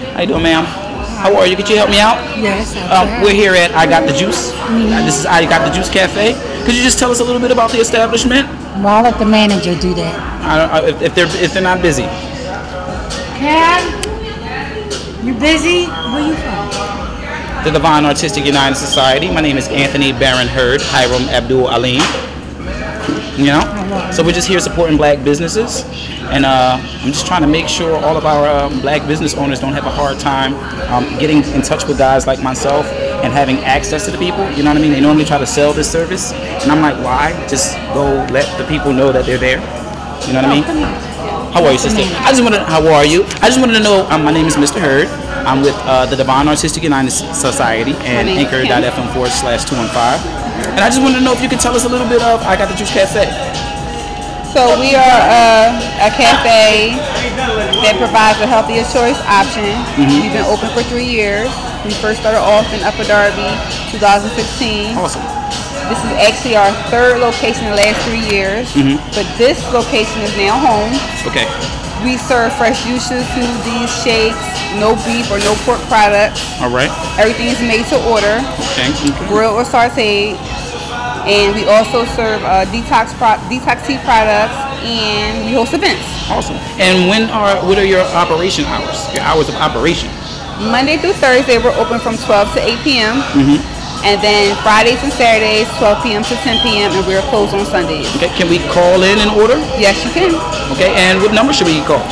How you doing, ma'am? How are you? Could you help me out? Yes, We're here at I Got the Juice. This is I Got the Juice Cafe. Could you just tell us a little bit about the establishment? Well, I'll let the manager do that. If they're not busy. Cam, you busy? Where you from? The Divine Artistic United Society. My name is Anthony Baron Hurd, Hiram Abdul Alim. You know, so we're just here supporting black businesses, and I'm just trying to make sure all of our black business owners don't have a hard time getting in touch with guys like myself and having access to the people. You know what I mean? They normally try to sell this service, and I'm like, why? Just go let the people know that they're there. You know what I mean? How are you, sister? How are you? I just wanted to know. My name is Mr. Hurd. I'm with the Divine Artistic United Society and Anchor.fm/215. And I just wanted to know if you could tell us a little bit of I Got the Juice Cafe. So we are a cafe that provides a healthier choice option. We've been open for 3 years. We first started off in Upper Darby, 2016. Awesome. This is actually our third location in the last 3 years. But this location is now home. Okay. We serve fresh juices, smoothies, shakes, no beef or no pork products. All right. Everything is made to order, grilled or sauteed. And we also serve detox tea products, and we host events. Awesome. And what are your operation hours? Your hours of operation? Monday through Thursday, we're open from 12 to 8 p.m. And then Fridays and Saturdays, 12 p.m. to 10 p.m. and we're closed on Sundays. Okay. Can we call in and order? Yes, you can. Okay. And what number should we call?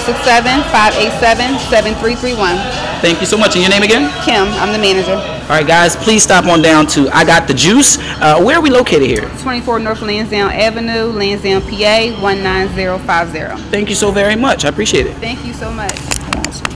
267-587-7331. Thank you so much. And your name again? Kim. I'm the manager. All right, guys. Please stop on down to I Got the Juice. Where are we located here? 24 North Lansdowne Avenue, Lansdowne, PA 19050. Thank you so very much. I appreciate it. Thank you so much. Awesome.